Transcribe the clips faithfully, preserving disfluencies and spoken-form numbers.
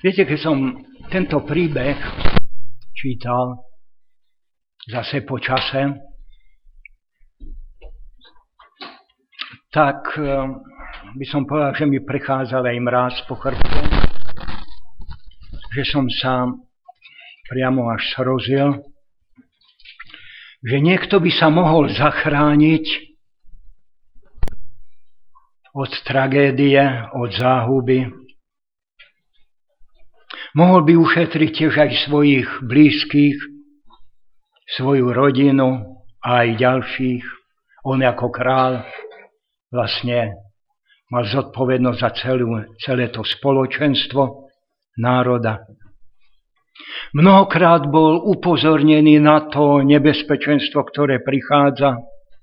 Viete, keď som tento príbeh čítal zase po čase, tak by som povedal, že mi prechádzal aj mráz po chrbte, že som sa priamo až srozil, že niekto by sa mohol zachrániť od tragédie, od záhuby. Mohol by ušetriť tiež aj svojich blízkych, svoju rodinu a aj ďalších. On ako kráľ vlastne mal zodpovednosť za celú, celé to spoločenstvo národa. Mnohokrát bol upozornený na to nebezpečenstvo, ktoré prichádza,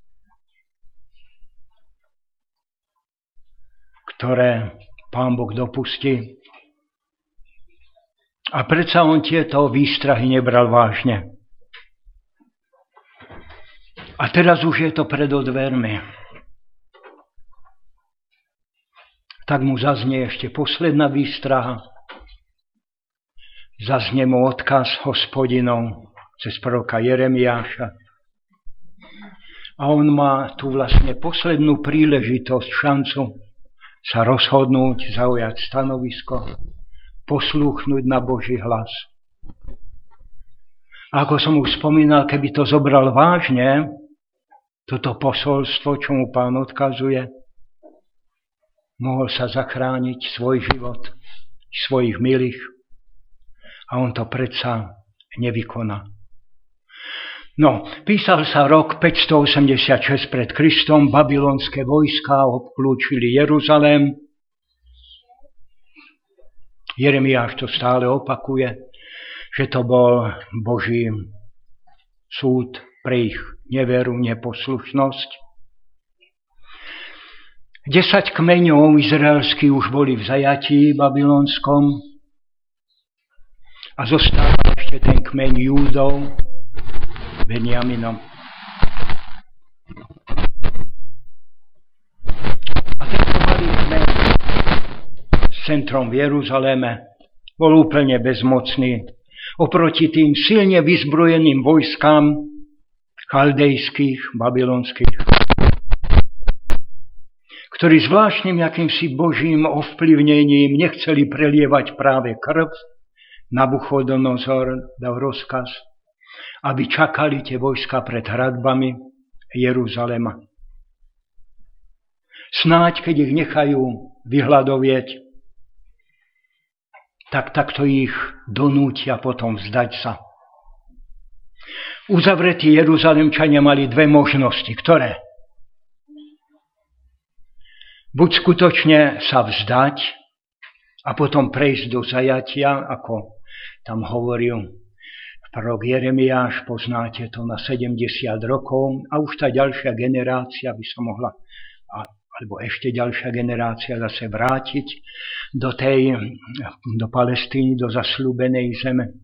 ktoré Pán Boh dopustí. A predsa on tieto výstrahy nebral vážne. A teraz už je to pred dvermi. Tak mu zaznie ešte posledná výstraha. Zaznie mu odkaz Hospodinov cez proroka Jeremiáša. A on má tu vlastne poslednú príležitosť, šancu sa rozhodnúť, zaujať stanovisko, poslúchnuť na Boží hlas. A ako som už spomínal, keby to zobral vážne, toto posolstvo, čo mu Pán odkazuje, mohol sa zachrániť svoj život, svojich milých, a on to predsa nevykoná. No, písal sa rok päťstoosemdesiatšesť pred Kristom, babylonské vojská obklúčili Jeruzalém. Jeremiáš to stále opakuje, že to bol Boží súd pre ich neveru, neposlušnosť. Desať kmeňov izraelských už boli v zajatí babylonskom a zostával ešte ten kmeň Júdov, Benjaminom. A tento malý kmeň s centrom v Jeruzaléme bol úplne bezmocný oproti tým silne vyzbrojeným vojskám chaldejských, babylonských, ktorí zvláštnym jakýmsi božím ovplyvnením nechceli prelievať práve krv. Nabuchodonozor dal rozkaz, aby čakali tie vojska pred hradbami Jeruzalema. Snáď, keď ich nechajú vyhľadovieť, tak takto ich donútia potom vzdať sa. Uzavretí Jeruzalemčania mali dve možnosti, ktoré? Buď skutočne sa vzdať a potom prejsť do zajatia, ako tam hovoril prorok Jeremiáš, poznáte to, na sedemdesiat rokov, a už tá ďalšia generácia by sa mohla, alebo ešte ďalšia generácia zase vrátiť do tej, do Palestíny, do zasľúbenej zeme.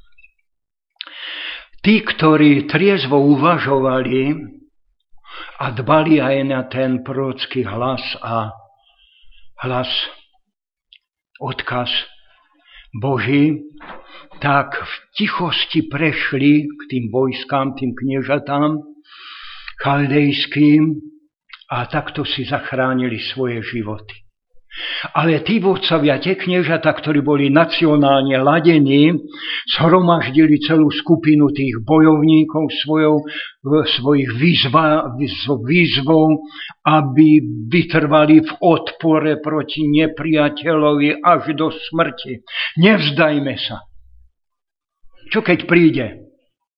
Tí, ktorí triezvo uvažovali a dbali aj na ten prorocký hlas a hlas, odkaz Boží, tak v tichosti prešli k tým vojskám, tým kniežatám chaldejským a takto si zachránili svoje životy. Ale tí vodcovia, tie kniežatá, ktorí boli nacionálne ladení, zhromaždili celú skupinu tých bojovníkov svojou, svojich výzva, výzvou, aby vytrvali v odpore proti nepriateľovi až do smrti. Nevzdajme sa. Čo keď príde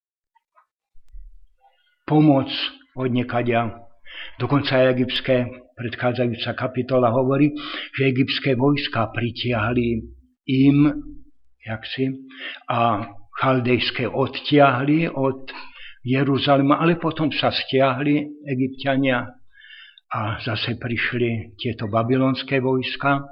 pomoc odniekaďa? Dokonca aj egyptské, predchádzajúca kapitola hovorí, že egyptské vojska pritiahli im, jaksi, a chaldejské odtiahli od Jeruzalema, ale potom sa stiahli Egypťania a zase prišli tieto babylonské vojska.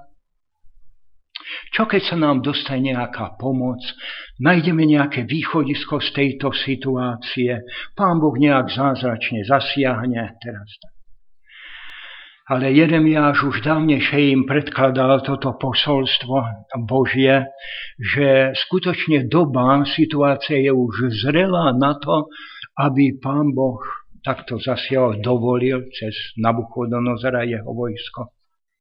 Čo keď sa nám dostane nejaká pomoc, nájdeme nejaké východisko z tejto situácie, Pán Boh nejak zázračne zasiahne teraz. Ale Jeremiáš už dávnejšie im predkladal toto posolstvo Božie, že skutočne doba, situácia je už zrelá na to, aby Pán Boh takto zasiaľ dovolil cez Nabuchodonozora jeho vojsko.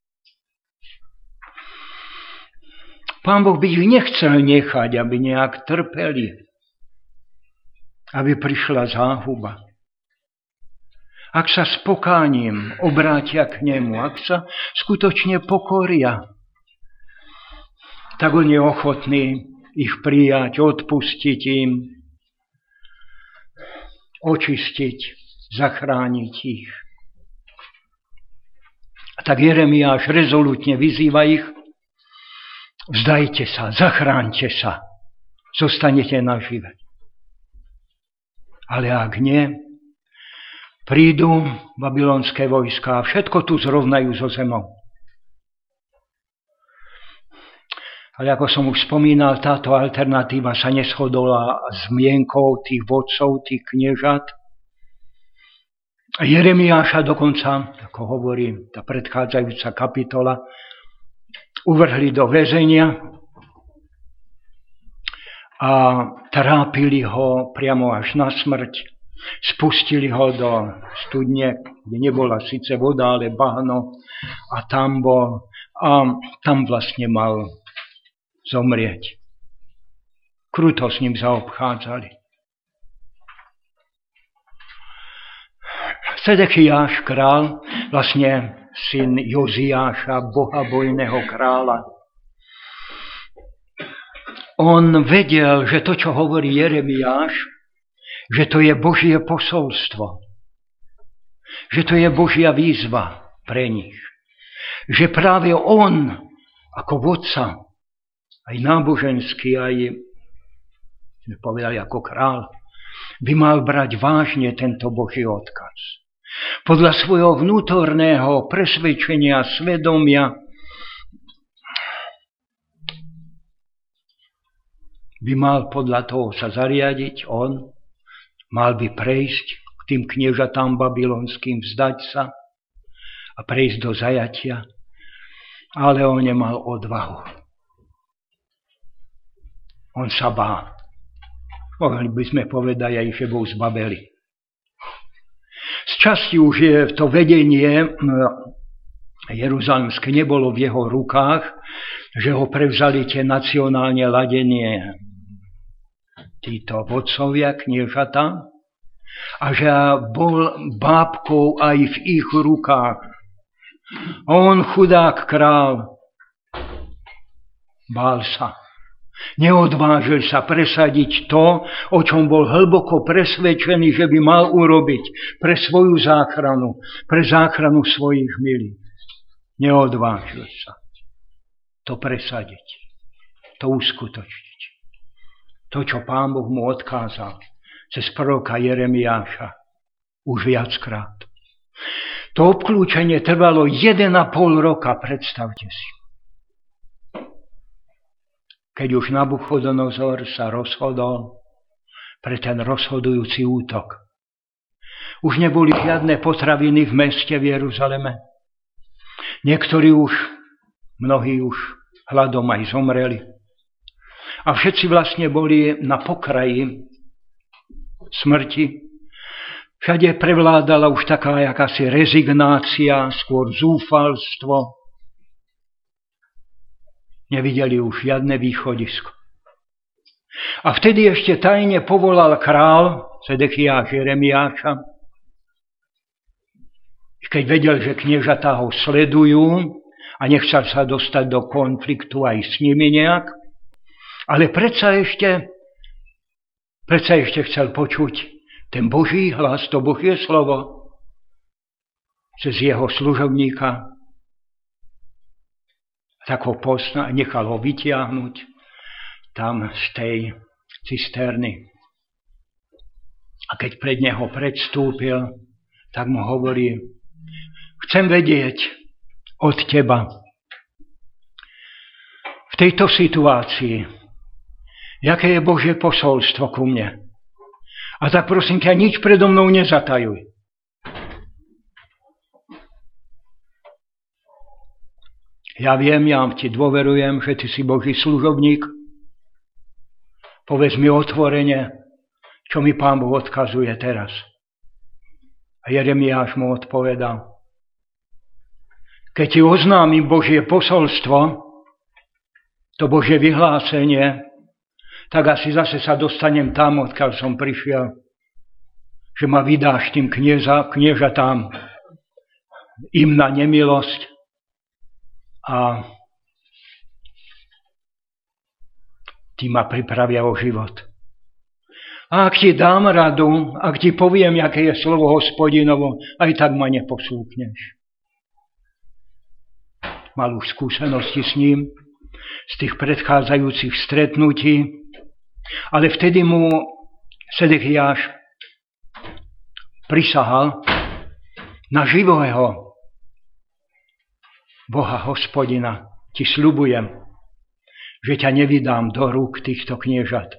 Pán Boh by ich nechcel nechať, aby nejak trpeli, aby prišla záhuba. Ak sa s pokáním obrátia k nemu, ak sa skutočne pokoria, tak on je ochotný ich prijať, odpustiť im, očistiť, zachrániť ich. A tak Jeremiáš rezolutne vyzýva ich: vzdajte sa, zachráňte sa, zostanete nažive. Ale ak nie, prídu babylonské vojská a všetko tu zrovnajú so zemou. Ale ako som už spomínal, táto alternatíva sa neshodovala s mienkou tých vodcov, tých kniežat. A Jeremiáša dokonca, ako hovorí tá predchádzajúca kapitola, uvrhli do väzenia a trápili ho priamo až na smrť. Spustili ho do studne, kde nebola síce voda, ale bahno, a tam bol, a tam vlastne mal zomrieť. Kruto s ním zaobchádzali. Sedechiáš, král, vlastne syn Joziáša, bohabojného kráľa. On vedel, že to, čo hovorí Jeremiáš, že to je Božie posolstvo. Že to je Božia výzva pre nich. Že práve on, ako vodca, aj náboženský, aj, sme povedali, ako král, by mal brať vážne tento Boží odkaz. Podľa svojho vnútorného presvedčenia, svedomia by mal podľa toho sa zariadiť on, mal by prejsť k tým kniežatám babylonským, vzdať sa a prejsť do zajatia, ale on nemal odvahu. On sa bál. Mohli by sme povedať aj, že bol zbabelý. Z časti už je to vedenie jeruzalemské nebolo v jeho rukách, že ho prevzali tie nacionálne ladenie títo vodcovia, kniežatá, a že bol bábkou aj v ich rukách. On, chudák král, bál sa. Neodvážil sa presadiť to, o čom bol hlboko presvedčený, že by mal urobiť pre svoju záchranu, pre záchranu svojich milých. Neodvážil sa to presadiť, to uskutočniť. To, čo Pán Boh mu odkázal cez proroka Jeremiáša už viackrát. To obklúčenie trvalo jeden a pol roka, predstavte si. Keď už Nabuchodonozor sa rozhodol pre ten rozhodujúci útok. Už neboli žiadne potraviny v meste v Jeruzaleme. Niektorí už, mnohí už hladom aj zomreli. A všetci vlastne boli na pokraji smrti. Všade prevládala už taká jakási rezignácia, skôr zúfalstvo. Nevideli už žiadne východisko. A vtedy ešte tajne povolal král Sedechiáš Jeremiáša, keď vedel, že kniežatá ho sledujú a nechcel sa dostať do konfliktu aj s nimi nejak, ale predsa ešte, predsa ešte chcel počuť ten Boží hlas, to Božie slovo cez jeho služobníka. Tak ho posna, nechal ho vytiahnuť tam z tej cisterny. A keď pred neho predstúpil, tak mu hovorí: chcem vedieť od teba v tejto situácii, jaké je Božie posolstvo ku mne. A tak prosím ťa, nič predo mnou nezatajuj. Ja viem, ja ti dôverujem, že ty si Boží služobník. Povedz mi otvorene, čo mi Pán Boh odkazuje teraz. A Jeremiáš mu odpovedal. Keď ti oznámim Božie posolstvo, to Božie vyhlásenie, tak asi zase sa dostanem tam, odkiaľ som prišiel, že ma vydáš tým knieža, kniežatám im na nemilosť a tí ma pripravia o život. A ak ti dám radu, ak ti poviem, aké je slovo Hospodinovo, aj tak ma neposlúchneš. Mal už skúsenosti s ním, z tých predchádzajúcich stretnutí, ale vtedy mu Sedekiáš prisahal na živého Boha Hospodina. Ti sľubujem, že ťa nevydám do rúk týchto kniežat.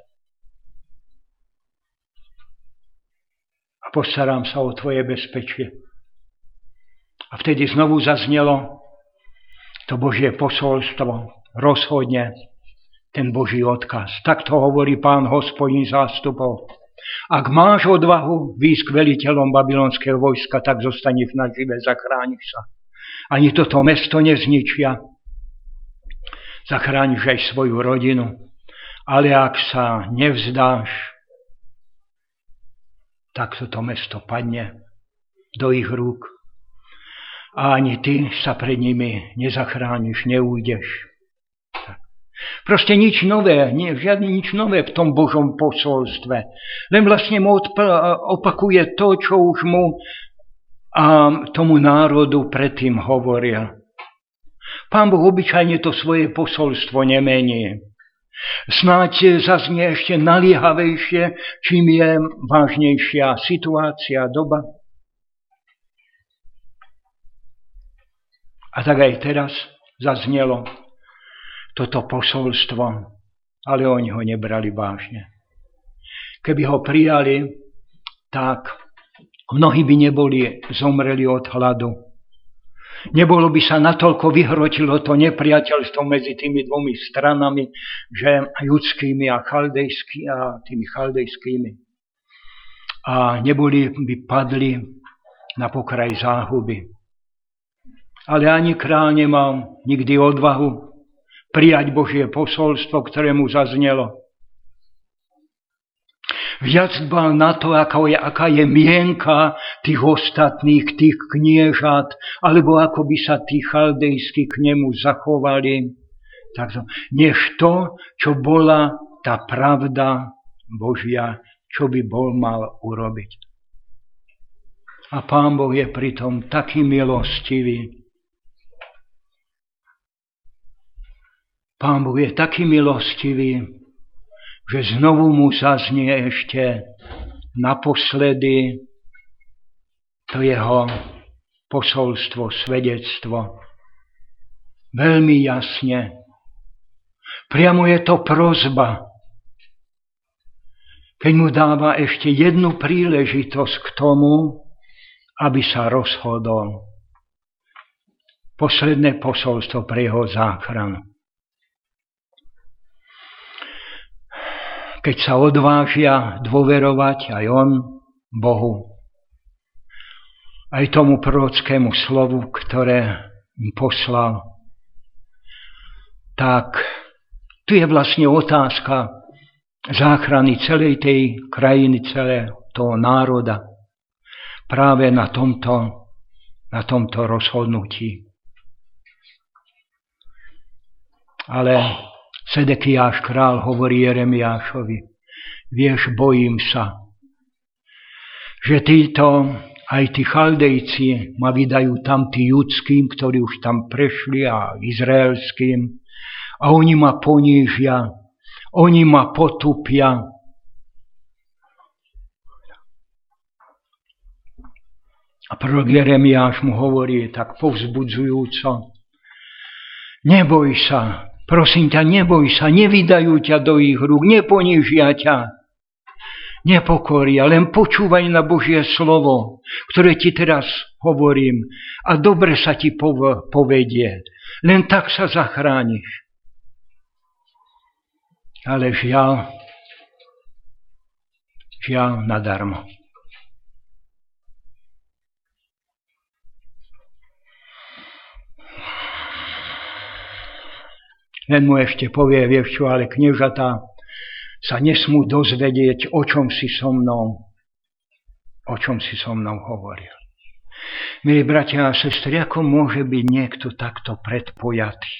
A postarám sa o tvoje bezpečie. A vtedy znovu zaznelo to Božie posolstvo, rozhodne ten Boží odkaz. Takto hovorí Pán Hospodin zástupov. Ak máš odvahu výjsť k veliteľom babylonského vojska, tak zostaneš nažive, zachrániš sa. Ani toto mesto nezničia. Zachrániš aj svoju rodinu. Ale ak sa nevzdáš, tak toto mesto padne do ich rúk. A ani ty sa pred nimi nezachrániš, neújdeš. Proste nič nové, nie, žiadne nič nové v tom Božom posolstve. Len vlastne mu opakuje to, čo už mu a tomu národu predtým hovoril. Pán Boh obyčajne to svoje posolstvo nemení. Snáď zaznie ešte naliehavejšie, čím je vážnejšia situácia, doba. A tak aj teraz zaznelo toto posolstvo, ale oni ho nebrali vážne. Keby ho prijali, tak mnohí by neboli zomreli od hladu. Nebolo by sa natoľko vyhrotilo to nepriateľstvo medzi tými dvomi stranami, že judskými a chaldejskými a tými chaldejskými. A neboli by padli na pokraj záhuby. Ale ani kráľ nemal nikdy odvahu prijať Božie posolstvo, ktoré mu zaznelo. Viac dbal na to, aká je, aká je mienka tých ostatných, tých kniežat, alebo ako by sa tí chaldejskí k nemu zachovali, takto, než to, čo bola tá pravda Božia, čo by bol mal urobiť. A Pán Boh je pritom taký milostivý. Pán Boh je taký milostivý, že znovu mu zaznie ešte naposledy to jeho posolstvo, svedectvo. Veľmi jasne. Priamo je to prosba. Keď mu dáva ešte jednu príležitosť k tomu, aby sa rozhodol. Posledné posolstvo pre jeho záchranu. Keď sa odvážia dôverovať aj on Bohu, aj tomu prorockému slovu, ktoré im poslal, tak tu je vlastne otázka záchrany celej tej krajiny, celého toho národa práve na tomto, na tomto rozhodnutí. Ale Sedekiáš král hovorí Jeremiášovi, vieš, bojím sa, že títo, aj tí chaldejci ma vydajú tam tí judským, ktorí už tam prešli, a izraelským, a oni ma ponížia, oni ma potupia. A prorok Jeremiáš mu hovorí tak povzbudzujúco, neboj sa, prosím ťa, neboj sa, nevydajú ťa do ich rúk, neponížia ťa, nepokoria, len počúvaj na Božie slovo, ktoré ti teraz hovorím, a dobre sa ti povedie. Len tak sa zachrániš. Ale žiaľ, žiaľ nadarmo. Len mu ešte povie, vieš čo, ale kniežatá sa nesmú dozvedieť, o čom si so mnou, o čom si so mnou hovoril. Milí bratia a sestry, ako môže byť niekto takto predpojatý?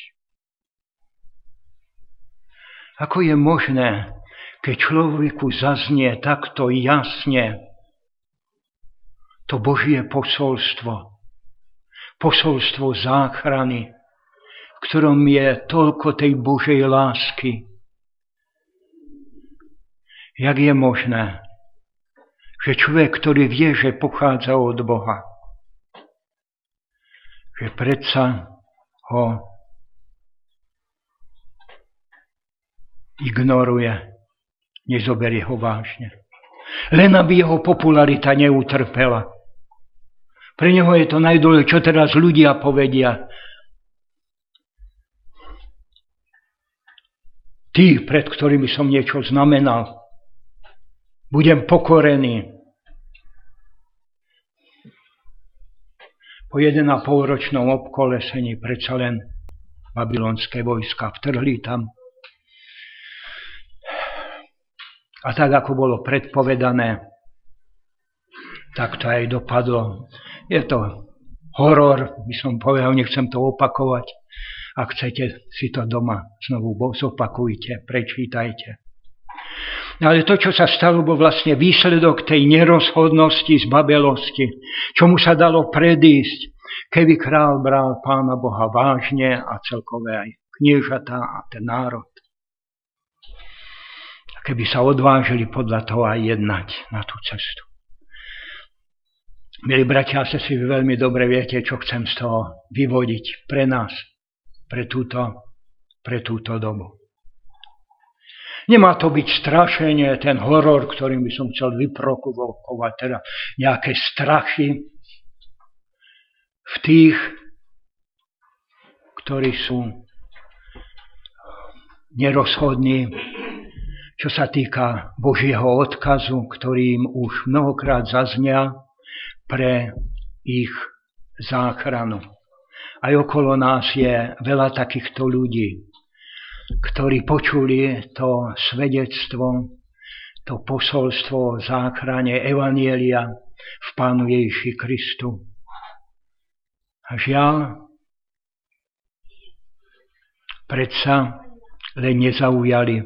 Ako je možné, keď človeku zaznie takto jasne to Božie posolstvo, posolstvo záchrany, v ktorom je toľko tej Božej lásky. Jak je možné, že človek, ktorý vie, že pochádza od Boha, že predsa ho ignoruje, nezoberie ho vážne. Len aby jeho popularita neutrpela. Pre neho je to najdôležitejšie, čo teraz ľudia povedia. Tí, pred ktorými som niečo znamenal, budem pokorený. Po jeden a pol ročnom obkolesení predsa len babylonské vojska vtrhli tam. A tak, ako bolo predpovedané, tak to aj dopadlo. Je to horor, by som povedal, nechcem to opakovať. Ak chcete, si to doma znovu zopakujte, prečítajte. Ale to, čo sa stalo, bol vlastne výsledok tej nerozhodnosti z babelosti, čomu sa dalo predísť, keby král bral Pána Boha vážne a celkové aj kniežatá a ten národ. A keby sa odvážili podľa toho aj jednať na tú cestu. Milí bratia a sestry, vy veľmi dobre viete, čo chcem z toho vyvodiť pre nás, pre túto, pre túto dobu. Nemá to byť strašenie, ten horor, ktorým by som chcel vyprovokovať, teda nejaké strachy v tých, ktorí sú nerozhodní, čo sa týka Božieho odkazu, ktorým už mnohokrát zaznel pre ich záchranu. Aj okolo nás je veľa takýchto ľudí, ktorí počuli to svedectvo, to posolstvo o záchrane evanjelia v Pánu Ježiši Kristu. A žiaľ, predsa len nezaujali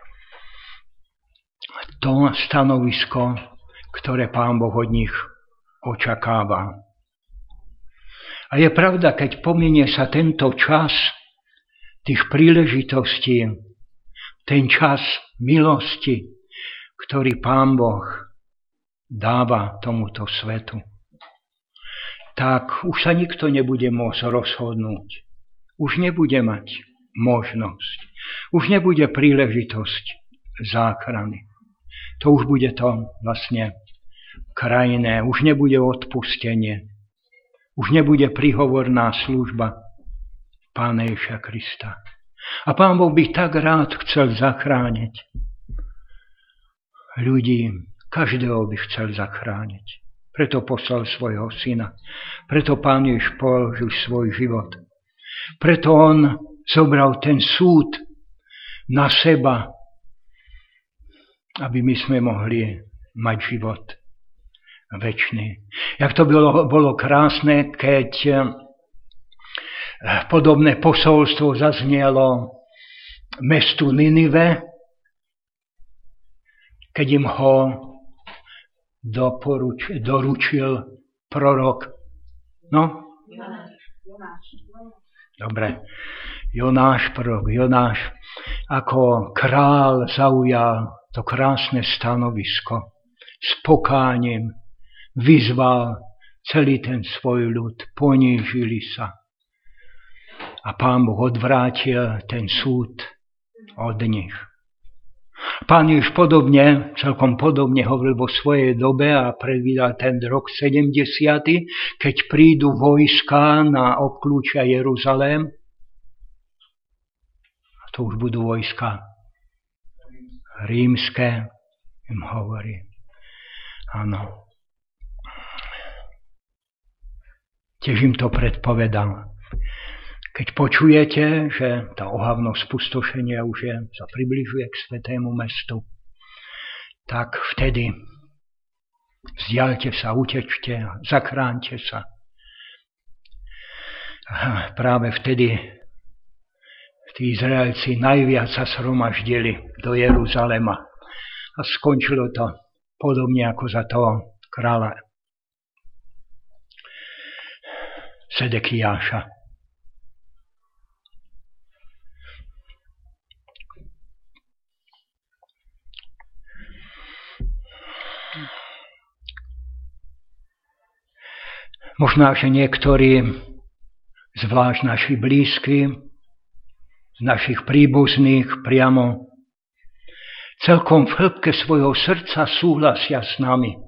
to stanovisko, ktoré Pán Boh od nich očakáva. A je pravda, keď pominie sa tento čas tých príležitostí, ten čas milosti, ktorý Pán Boh dáva tomuto svetu, tak už sa nikto nebude môcť rozhodnúť. Už nebude mať možnosť. Už nebude príležitosť záchrany. To už bude to vlastne krajné. Už nebude odpustenie. Už nebude príhovorná služba Pána Ježiša Krista. A Pán Boh by tak rád chcel zachrániť ľudí. Každého by chcel zachrániť. Preto poslal svojho syna. Preto Pán Ježiš položil svoj život. Preto on zobral ten súd na seba, aby my sme mohli mať život večný. Jak to bolo, bolo krásne, keď podobné posolstvo zaznelo mestu Ninive, keď im ho doporuč, doručil prorok. No? Dobre. Jonáš, prorok Jonáš, ako král zaujal to krásne stanovisko. S pokáním vyzval celý ten svoj ľud. Ponížili sa. A Pán Boh odvrátil ten súd od nich. Pán Ježiš podobne, celkom podobne hovoril vo svojej dobe a predvídal ten rok sedemdesiaty, keď prídu vojská na obklúčia Jeruzalém. to už budú vojska rímske, im hovorí. Áno. Tiež im to predpovedal. Keď počujete, že tá ohavnosť spustošenia už je, sa približuje k svätému mestu, tak vtedy vzdialte sa, utečte, zachráňte sa. A práve vtedy tí Izraelci najviac sa zhromaždili do Jeruzalema a skončilo to podobne ako za toho kráľa Sedekiáša. Možná, že niektorí, zvlášť naši blízky, z našich príbuzných priamo, celkom v hĺbke svojho srdca súhlasia s nami.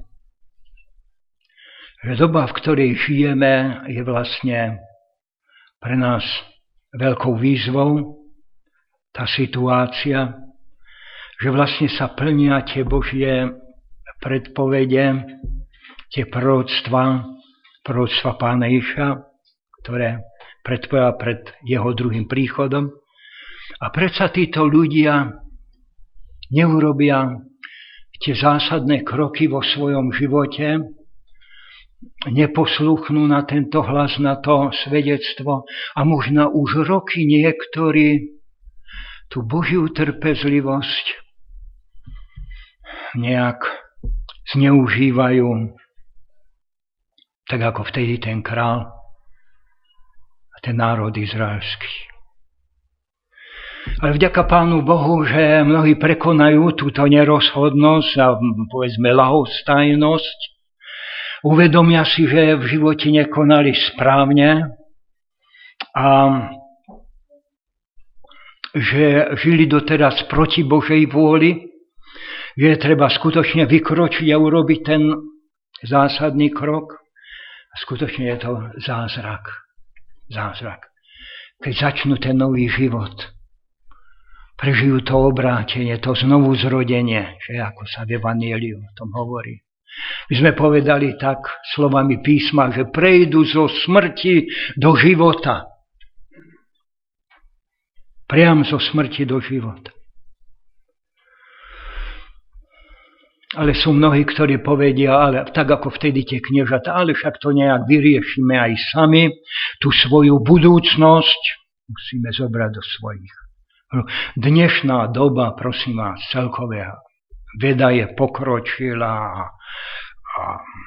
Že doba, v ktorej žijeme, je vlastne pre nás veľkou výzvou, tá situácia, že vlastne sa plnia tie Božie predpovede, tie proroctvá, proroctva Pána Ježiša, ktoré predpovedal pred jeho druhým príchodom. A predsa títo ľudia neurobia tie zásadné kroky vo svojom živote, neposlúchnú na tento hlas, na to svedectvo a možno už roky niektorí tú Božiu trpezlivosť nejak zneužívajú, tak ako vtedy ten král a ten národ izraelský. Ale vďaka Pánu Bohu, že mnohí prekonajú túto nerozhodnosť a povedzme ľahostajnosť, uvedomia si, že v živote nekonali správne a že žili doteraz proti Božej vôli, že je treba skutočne vykročiť a urobiť ten zásadný krok. A skutočne je to zázrak. Zázrak. Keď začnú ten nový život, prežijú to obrátenie, to znovu zrodenie, že ako sa v Evanjeliu o tom hovorí. My sme povedali tak slovami písma, že prejdu zo smrti do života. Priam zo smrti do života. Ale sú mnohí, ktorí povedia, ale tak ako vtedy tie kniežatá, ale však to nejak vyriešime aj sami. Tú svoju budúcnosť musíme zobrať do svojich. Dnešná doba, prosím vás, celkové veda je pokročila a, a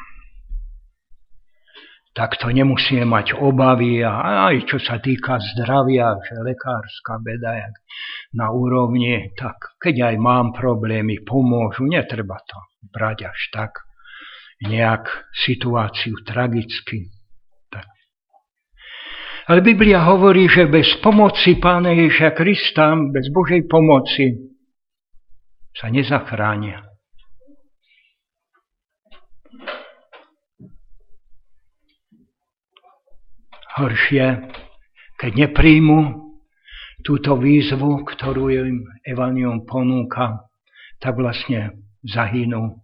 tak to nemusíme mať obavy a aj čo sa týka zdravia, že lekárska veda je na úrovni, tak keď aj mám problémy, pomôžu, netreba to brať až tak nejak situáciu tragicky. Tak. Ale Biblia hovorí, že bez pomoci Pána Ježiša Krista, bez Božej pomoci sa nezachránia. Horšie, keď nepríjmu túto výzvu, ktorú im Evanjelium ponúka, tak vlastne zahynú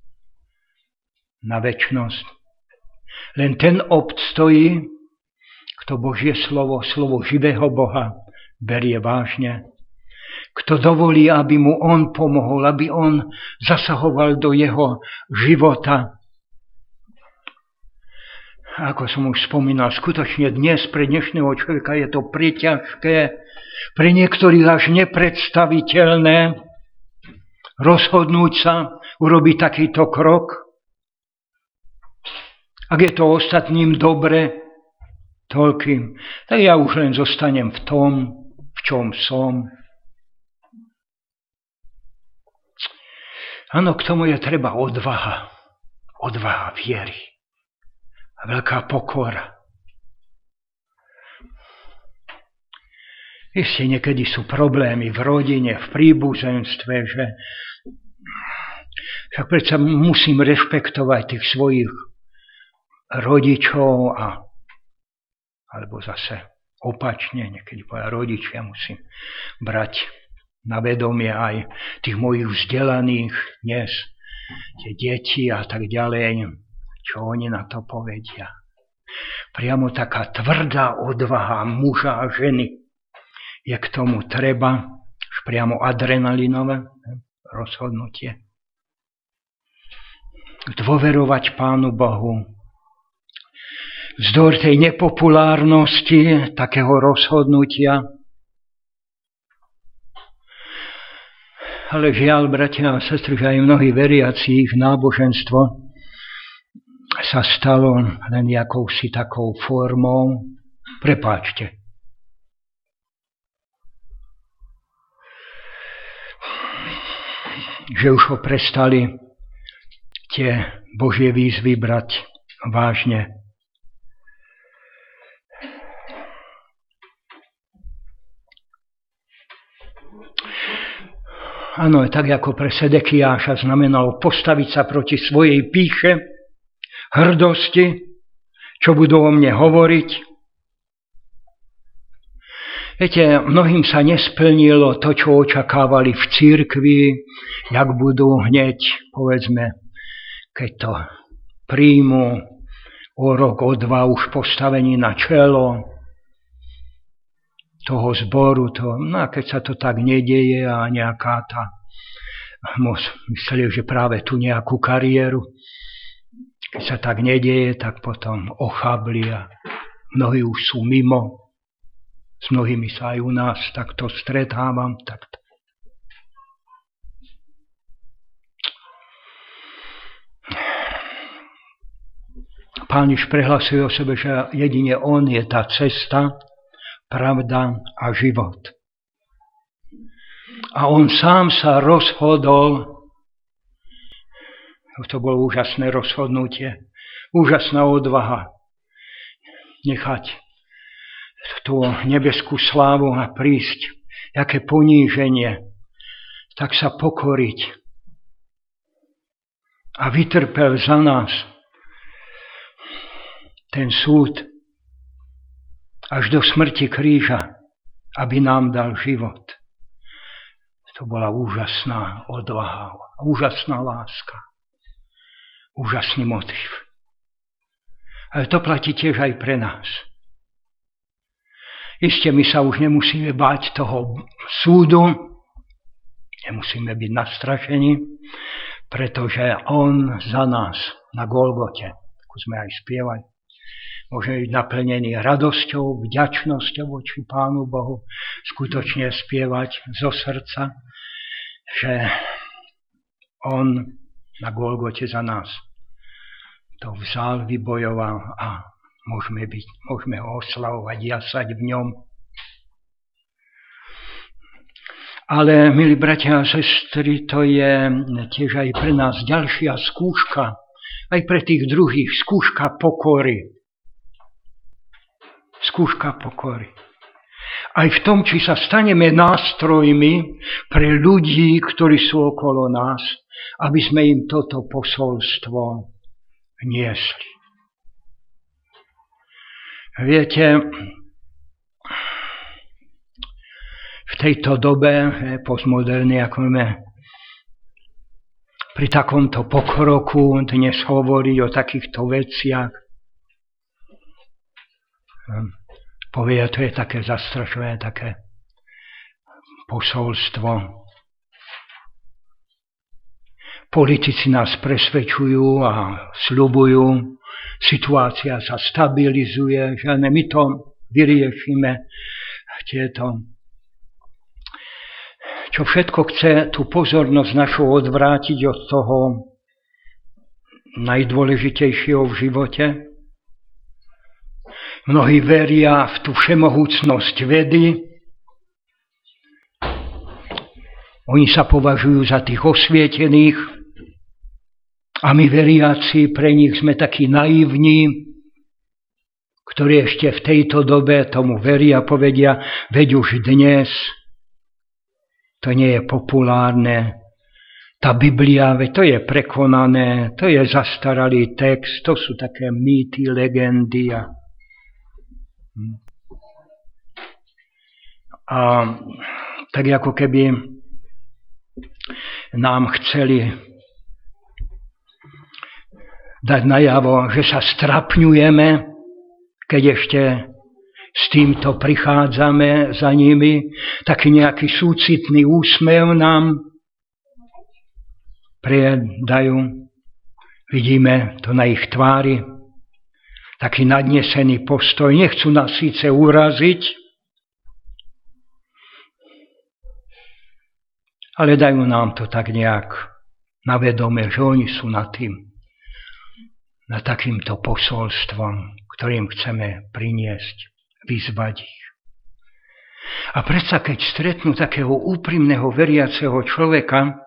na večnosť. Len ten obstojí, kto Božie slovo, slovo živého Boha berie vážne, kto dovolí, aby mu on pomohol, aby on zasahoval do jeho života. Ako som už spomínal, skutočne dnes pre dnešného človeka je to preťažké, pre niektorých až nepredstaviteľné rozhodnúť sa, urobiť takýto krok. Ak je to ostatným dobre, toľkým, tak ja už len zostanem v tom, v čom som. Áno, k tomu je treba odvaha. Odvaha viery. A veľká pokora. Ešte niekedy sú problémy v rodine, v príbuzenstve, že však predsa musím rešpektovať tých svojich rodičov a alebo zase opačne, niekedy povedia rodičia, musím brať na vedomie aj tých mojich vzdelaných dnes, tie deti a tak ďalej, čo oni na to povedia. Priamo taká tvrdá odvaha muža a ženy je k tomu treba, už priamo adrenalinové rozhodnutie. Dôverovať Pánu Bohu. Vzdor tej nepopulárnosti takého rozhodnutia. Ale žiaľ, bratia a sestry, že aj mnohí veriaci, ich náboženstvo sa stalo len jakousi takou formou. Prepáčte. Že už ho prestali tie Božie výzvy brať vážne. Áno, tak ako pre Sedekiáša znamenalo postaviť sa proti svojej pýche, hrdosti, čo budú o mne hovoriť. Viete, mnohým sa nesplnilo to, čo očakávali v cirkvi, jak budú hneď, povedzme, keď to príjmu o rok, o dva už postavení na čelo toho zboru. To, no a keď sa to tak nedieje a nejaká tá, mysleli, že práve tu nejakú kariéru, keď sa tak nedieje, tak potom ochabli a mnohí už sú mimo. S mnohými sa aj u nás takto stretávam. Takto. Pán Ježiš prehlasuje o sebe, že jedine On je tá cesta, pravda a život. A On sám sa rozhodol, to bolo úžasné rozhodnutie, úžasná odvaha, nechať tú nebeskú slávu a prísť, aké poníženie, tak sa pokoriť. A vytrpel za nás ten súd až do smrti kríža, aby nám dal život. To bola úžasná odvaha, úžasná láska, úžasný motiv. Ale to platí tiež aj pre nás. Isté, my sa už nemusíme báť toho súdu, nemusíme byť nastrašení, pretože On za nás na Golgote, ako sme aj spievali, môžeme byť naplnení radosťou, vďačnosťou voči Pánu Bohu, skutočne spievať zo srdca, že On na Golgote za nás to vzal, vybojoval a Môžeme, byť, môžeme ho oslavovať, jasať v ňom. Ale, milí bratia a sestry, to je tiež aj pre nás ďalšia skúška, aj pre tých druhých, skúška pokory. Skúška pokory. Aj v tom, či sa staneme nástrojmi pre ľudí, ktorí sú okolo nás, aby sme im toto posolstvo niesli. Viete, v tejto dobe postmodernej, ako sme pri takomto pokroku dnes hovorí o takýchto veciach, povie, to je také zastrašové, také posolstvo. Politici nás presvedčujú a sľubujú, situácia sa stabilizuje, že my to vyriešime. Tieto, čo všetko chce tú pozornosť našu odvrátiť od toho najdôležitejšieho v živote. Mnohí veria v tú všemohúcnosť vedy. Oni sa považujú za tých osvietených. A my veriaci, pre nich sme takí naivní, ktorí ešte v tejto dobe tomu veria a povedia, veď už dnes to nie je populárne. Tá Biblia, veď to je prekonané, to je zastaralý text, to sú také mýty, legendy. A... A tak ako keby nám chceli dať najavo, že sa strapňujeme, keď ešte s týmto prichádzame za nimi, taký nejaký súcitný úsmev nám priedajú. Vidíme to na ich tvári, taký nadnesený postoj. Nechcú nás síce uraziť, ale dajú nám to tak nejak na vedomie, že oni sú nad tým, nad takýmto posolstvom, ktorým chceme priniesť, vyzvať ich. A predsa, keď stretnú takého úprimného veriaceho človeka,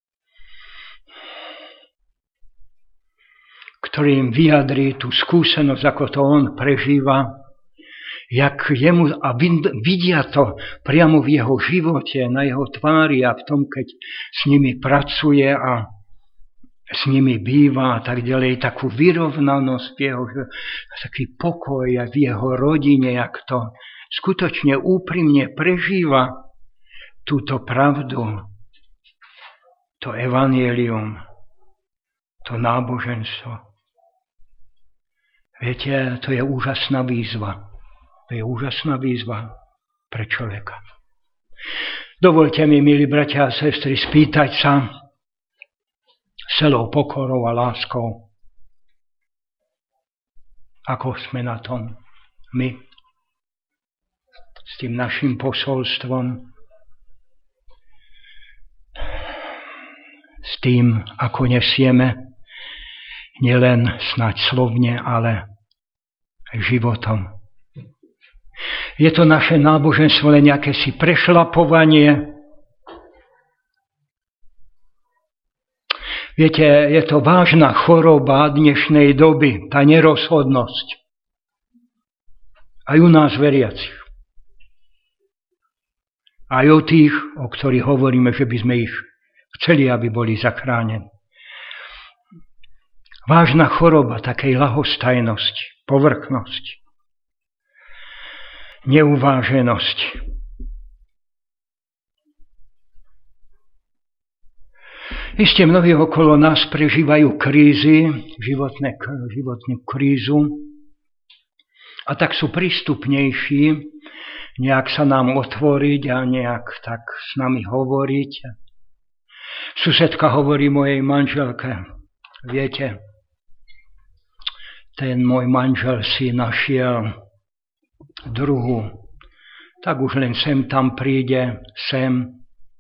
ktorý im vyjadrí tú skúsenosť, ako to on prežíva, jak jemu, a vidia to priamo v jeho živote, na jeho tvári a v tom, keď s nimi pracuje a s nimi býva a tak ďalej, takú vyrovnanosť v jeho, taký pokoj v jeho rodine, jak to skutočne úprimne prežíva túto pravdu, to evanjelium, to náboženstvo. Viete, to je úžasná výzva. To je úžasná výzva pre človeka. Dovoľte mi, milí bratia a sestry, spýtať sa celou pokorou a láskou, ako sme na tom my s tým našim posolstvom, s tým, ako nesieme, nielen snáď slovne, ale životom. Je to naše náboženstvo len nejaké si prešlapovanie? Viete, je to vážna choroba dnešnej doby, tá nerozhodnosť. Aj u nás veriacich. Aj o tých, o ktorých hovoríme, že by sme ich chceli, aby boli zachránení. Vážna choroba takej ľahostajnosti, povrchnosti, neuváženosť. Isté mnohí okolo nás prežívajú krízy, životné, životnú krízu, a tak sú prístupnejší nejak sa nám otvoriť a nejak tak s nami hovoriť. Susedka hovorí mojej manželke, viete, ten môj manžel si našiel druhu, tak už len sem tam príde, sem.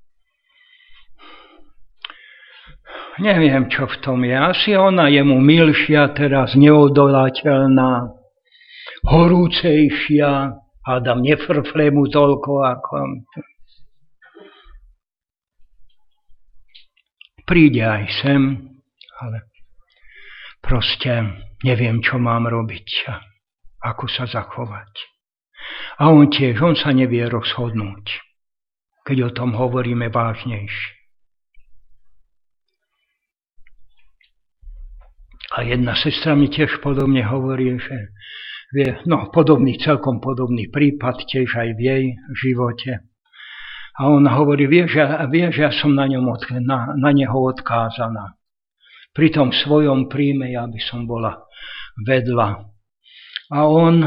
Neviem, čo v tom je. Asi ona je mu milšia teraz, neodolateľná, horúcejšia, hádam, nefrfle mu toľko ako... Príde aj sem, ale proste neviem, čo mám robiť, ako sa zachovať. A on tiež, on sa nevie rozhodnúť, keď o tom hovoríme vážnejšie. A jedna sestra mi tiež podobne hovorí, že vie, no podobný, celkom podobný prípad tiež aj v jej živote. A ona hovorí, vie, že, vie, že ja som na, ňom od, na, na neho odkázaná. Pri tom svojom príjme ja by som bola vedľa. A on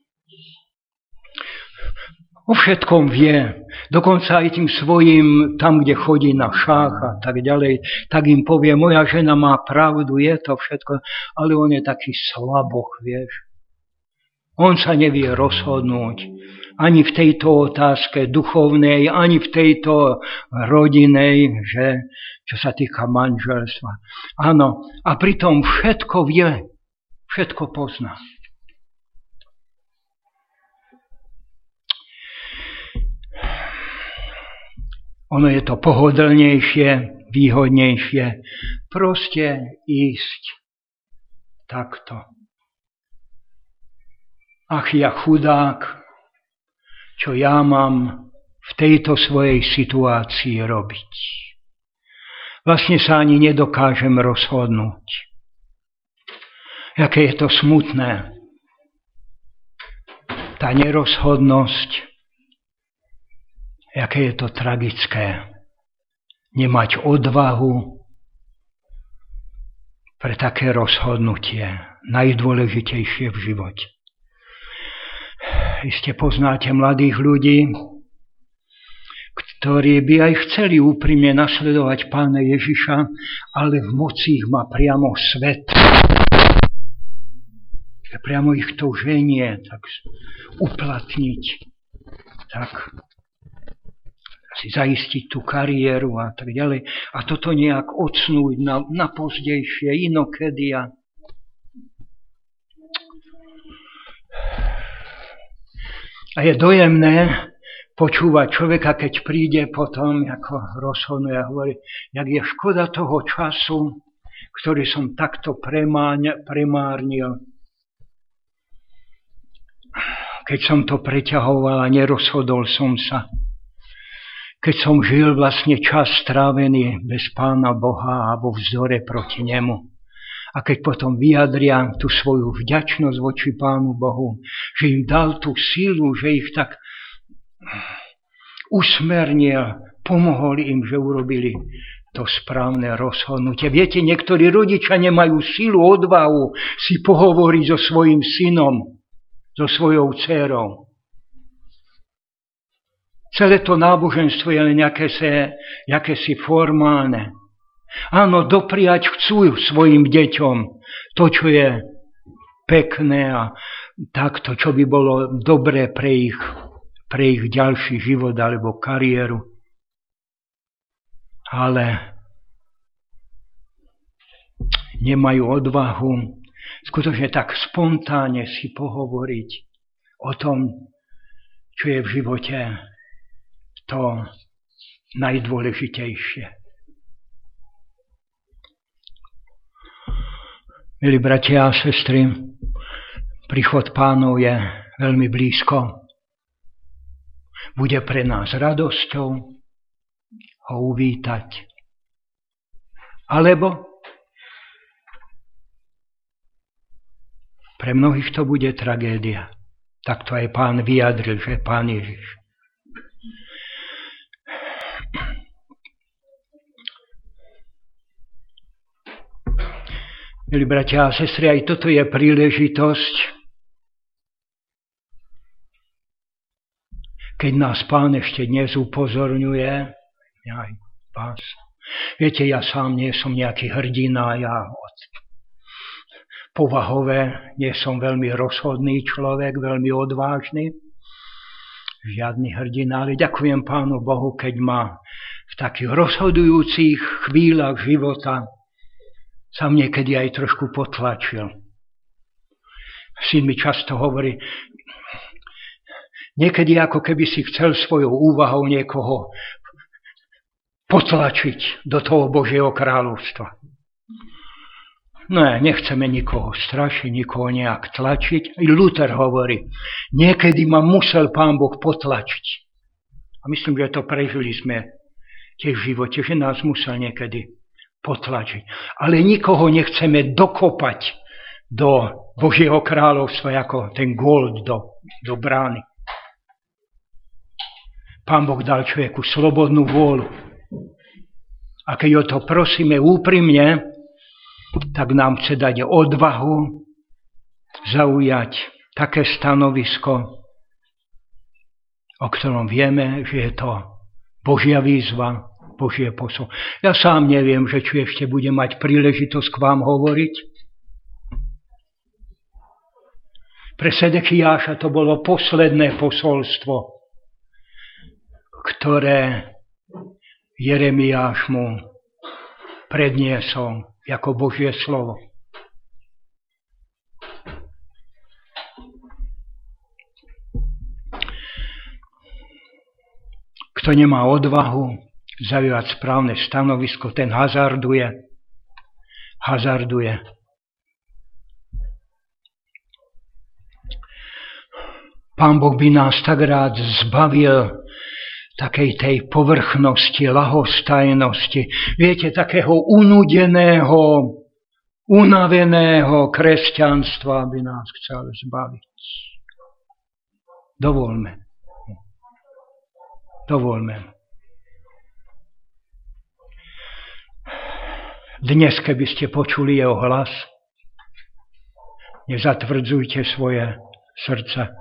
o všetkom vie. Dokonca aj tým svojím, tam, kde chodí na šách a tak ďalej, tak im povie, moja žena má pravdu, je to všetko, ale on je taký slaboch, vieš. On sa nevie rozhodnúť ani v tejto otázke duchovnej, ani v tejto rodinej, že, čo sa týka manželstva. Áno, a pritom všetko vie, všetko pozná. Ono je to pohodlnejšie, výhodnejšie, proste ísť takto. Ach, ja chudák, čo ja mám v tejto svojej situácii robiť. Vlastne sa ani nedokážem rozhodnúť. Jaké je to smutné. Tá nerozhodnosť Aké je to tragické. Nemať odvahu pre také rozhodnutie, najdôležitejšie v živote. Iste poznáte mladých ľudí, ktorí by aj chceli úprimne nasledovať Pána Ježiša, ale v moci ich má priamo svet. Priamo ich to ženie, tak uplatniť, tak si zaistiť tú kariéru a tak ďalej. A toto nejak odsnúť na, na pozdejšie, inokedy. A je dojemné počúvať človeka, keď príde potom, ako rozhodnuje a hovorí, jak je škoda toho času, ktorý som takto premáň, premárnil. Keď som to preťahoval a nerozhodol som sa. Keď som žil vlastne čas strávený bez Pána Boha a vo vzdore proti nemu. A keď potom vyjadria tú svoju vďačnosť voči Pánu Bohu, že im dal tú silu, že ich tak usmernil, pomohol im, že urobili to správne rozhodnutie. Viete, niektorí rodičia nemajú silu, odvahu si pohovoriť so svojím synom, so svojou dcérou. Celé to náboženstvo je len jakési formálne. Áno, dopriať chcú svojim deťom to, čo je pekné a takto, čo by bolo dobré pre ich, pre ich ďalší život alebo kariéru. Ale nemajú odvahu skutočne tak spontánne si pohovoriť o tom, čo je v živote to najdôležitejšie. Milí bratia a sestry, príchod Pánov je veľmi blízko. Bude pre nás radosťou ho uvítať. Alebo pre mnohých to bude tragédia. Tak to aj Pán vyjadril, že Pán Ježiš. Milí bratia a sestry, aj toto je príležitosť, keď nás Pán ešte dnes upozorňuje, aj vás. Viete, ja sám nie som nejaký hrdina, ja povahové nie som veľmi rozhodný človek, veľmi odvážny, žiadny hrdina, ale ďakujem Pánu Bohu, keď ma v takých rozhodujúcich chvíľach života sa niekedy aj trošku potlačil. Syn mi často hovorí, niekedy ako keby si chcel svojou úvahou niekoho potlačiť do toho Božieho kráľovstva. Ne, nechceme nikoho strašiť, nikoho nejak tlačiť. I Luther hovorí, niekedy ma musel Pán Boh potlačiť. A myslím, že to prežili sme tiež v živote, že nás musel niekedy potlačiť. Ale nikoho nechceme dokopať do Božieho kráľovstva ako ten gold do, do brány. Pán Boh dal človeku slobodnú vôľu. A keď o to prosíme úprimne, tak nám chce dať odvahu zaujať také stanovisko, o ktorom vieme, že je to Božia výzva, Božie posol. Ja sám neviem, že či ešte budem mať príležitosť k vám hovoriť. Pre Sedekiáša to bolo posledné posolstvo, ktoré Jeremiáš mu predniesol ako Božie slovo. Kto nemá odvahu zaujať správne stanovisko, ten hazarduje. Hazarduje. Pán Boh by nás tak rád zbavil takej tej povrchnosti, ľahostajnosti, viete, takého unudeného, unaveného kresťanstva by nás chcel zbaviť. Dovolme. Dovolme. Dnes, keby ste počuli jeho hlas, nezatvrdzujte svoje srdce.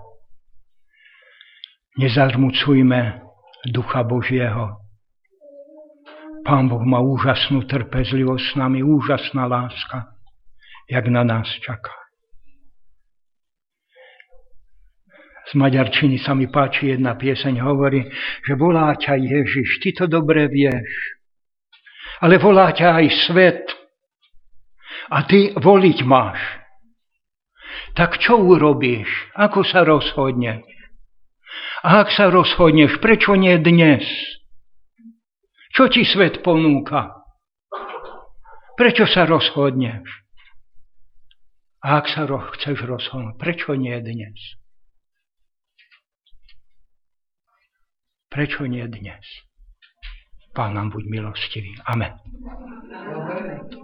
Nezarmucujme Ducha Božieho. Pán Boh má úžasnú trpezlivosť s nami, úžasná láska, jak na nás čaká. Z maďarčiny sa mi páči jedna pieseň, hovorí, že volá ťa Ježiš, ty to dobre vieš, ale volá ťa aj svet a ty voliť máš. Tak čo urobíš? Ako sa rozhodneš? A ak sa rozhodneš, prečo nie dnes? Čo ti svet ponúka? Prečo sa rozhodneš? A ak sa ro- chceš rozhodnúť, prečo nie dnes? Prečo nie dnes? Pán nám buď milostivý. Amen.